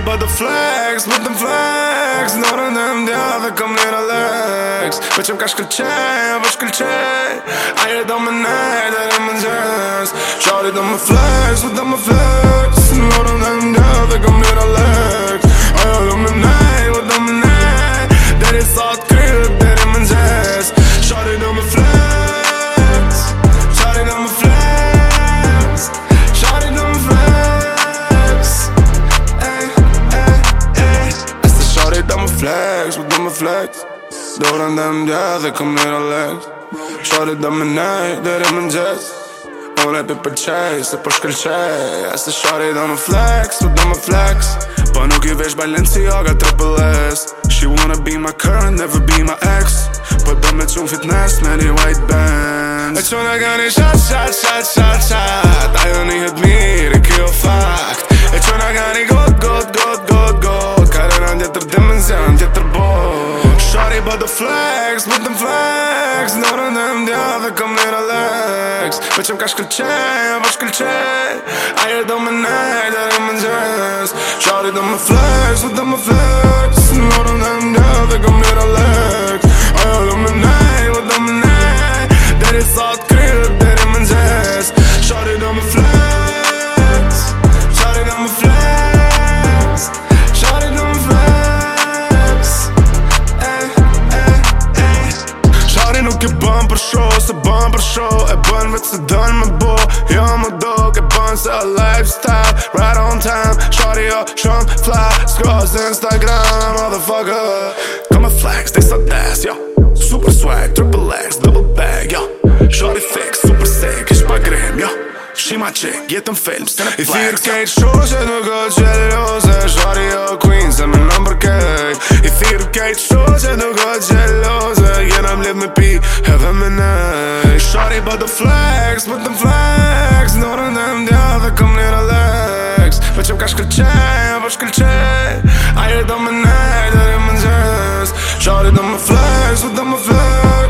but the flex, with them flex. Norën e mdja dhe kom një Rolex. Po që m'ka shkëlqej, po shkëlqej. Aje do me nejt dhe më nxes. Shari do me flex, do me flex. Norën e mdja dhe kom një Rolex. Aje do me nejt, do me nejt. Deri sot kryt, deri më nxes. Shari do me flex. Shari do me flex. Shari do me flex. Shawty do me flex, do me flex. Dorën dhe mdja dhe kom një Rolex. Shawty do me nejt dhe më nxes. Unë e pi përqej, se për shkëlqej. Ase shawty do me flex, do me flex. Po nuk I vesh Balenciaga Triple S. She wanna be my current, never be my ex. Po do me qun fitness me një white band. E quna ka një shat. Ajo një hët mirë, kjo fakt. E quna ka një god. Karena tjetër dimenzion, tjetër bot. Shawty but the flex, with them flex. Norën e mdja dhe kom një Rolex. Po që m'ka shkëlqej, po shkëlqej. Aje do me nejt dhe më nxes. Shawty do me flex, do me flex. Norën e mdja dhe kom një Rolex. Aje do me nejt, do me nejt. Deri sot kryt, deri më nxes. Shawty do me flex. Shawty do me flex. Shawty do me flex. Shawty nuk e bën për show, se bën për show. E bën vetë se dën me bo. Jo më dok, e bën se a lifestyle. Right on time, shawty jo shumë fly. Scrolls Instagram, motherfucker. Come a flex, they so das, yo. Super swag, triple X, double bag, yo. Shawty fix, super sick, ish pa grim, yo. She my chick, jetën film, s'te në flex. I thirë kejt show që nuk o gjelose. Shawty jo queen, se me number kejt. I thirë kejt show që nuk o gjelose. Jena m'lidh me pi, edhe me nej. Shawty but the flex, with them flex. Norën e mdja dhe kom një Rolex. Po që m'ka shkëlqej, po shkëlqej. Aje do me nejt dhe më nxes. Shawty do me flex, do me flex.